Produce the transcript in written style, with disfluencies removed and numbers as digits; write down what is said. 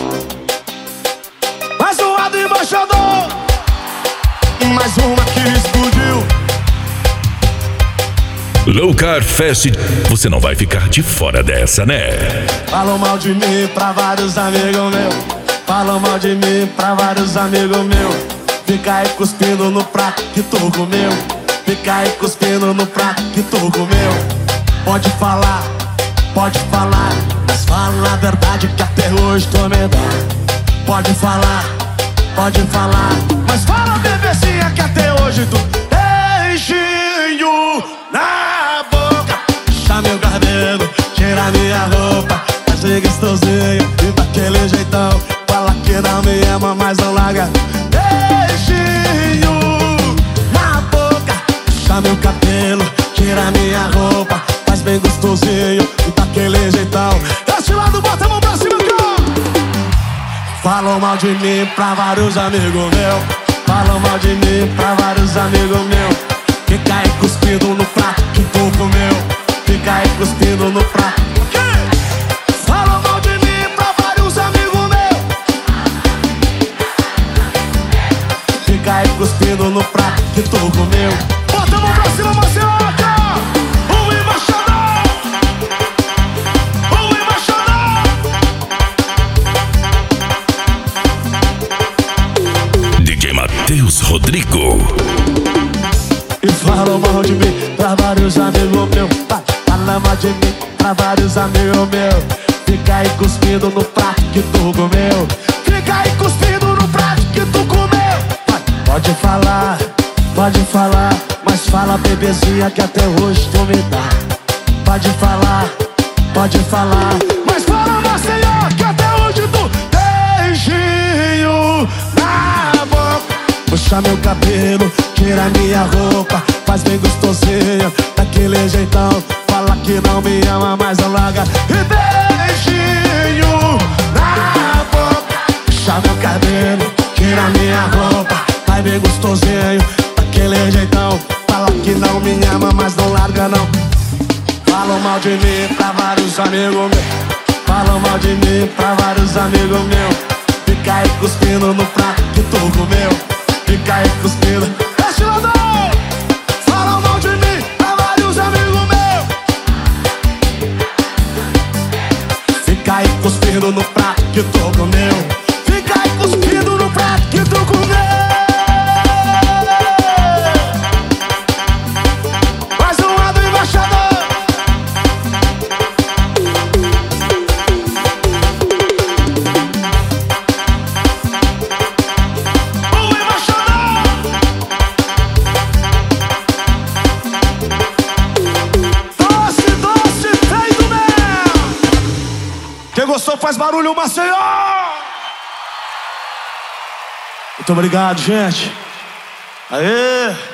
Mais uma do embaixador. Mais uma que explodiu. Loucar Fest, você não vai ficar de fora dessa, né? Falam mal de mim pra vários amigos meus. Falam mal de mim pra vários amigos meus. Fica aí cuspindo no prato que tu comeu. Fica aí cuspindo no prato que tu comeu. Pode falar, mas fala a verdade que até hoje tô medado. Pode falar, mas fala bebezinha que até hoje tu beijinho na boca. Puxa meu cabelo, tira minha roupa, faz gostosinho e daquele jeitão. Fala que não me ama, mas não larga. Beijinho na boca, puxa meu cabelo, tira minha roupa, faz bem gostosinho e daquele jeitão. Desse lado, bota a mão pra cima, cara. Falam mal de mim pra vários amigos meus. Falam mal de mim pra vários amigos meus. Fica aí cuspindo no prato que tu comeu. Fica aí cuspindo no prato. Falam mal de mim pra vários amigos meus. Fica aí cuspindo no prato que tu comeu. Bota a mão pra cima, Marcelo. Matheus Rodrigo. E falam mal de mim pra vários amigos meus. Fala mal de mim pra vários amigos meus. Fica aí cuspindo no prato que tu comeu. Fica aí cuspindo no prato que tu comeu. Pode falar, mas fala bebezinha que até hoje tu me dá. Pode falar, mas fala Maceió que até hoje tu beijinho na boca. Puxa meu cabelo, tira minha roupa, faz bem gostosinho, daquele jeitão. Fala que não me ama, mas não larga. E beijinho na boca. Puxa meu cabelo, tira minha roupa, faz bem gostosinho, daquele jeitão. Fala que não me ama, mas não larga não. Falam mal de mim pra vários amigos meus. Falam mal de mim pra vários amigos meus. Fica aí cuspindo no prato que tu comeu. Fica aí cuspindo. Este lado! Falam mal de mim pra vários amigos meus. Fica aí cuspindo no prato que tu comeu. Fica aí cuspindo no prato que tu comeu. Mais um lado, embaixador. Quem gostou faz barulho, Maceió! Muito obrigado, gente. Aê!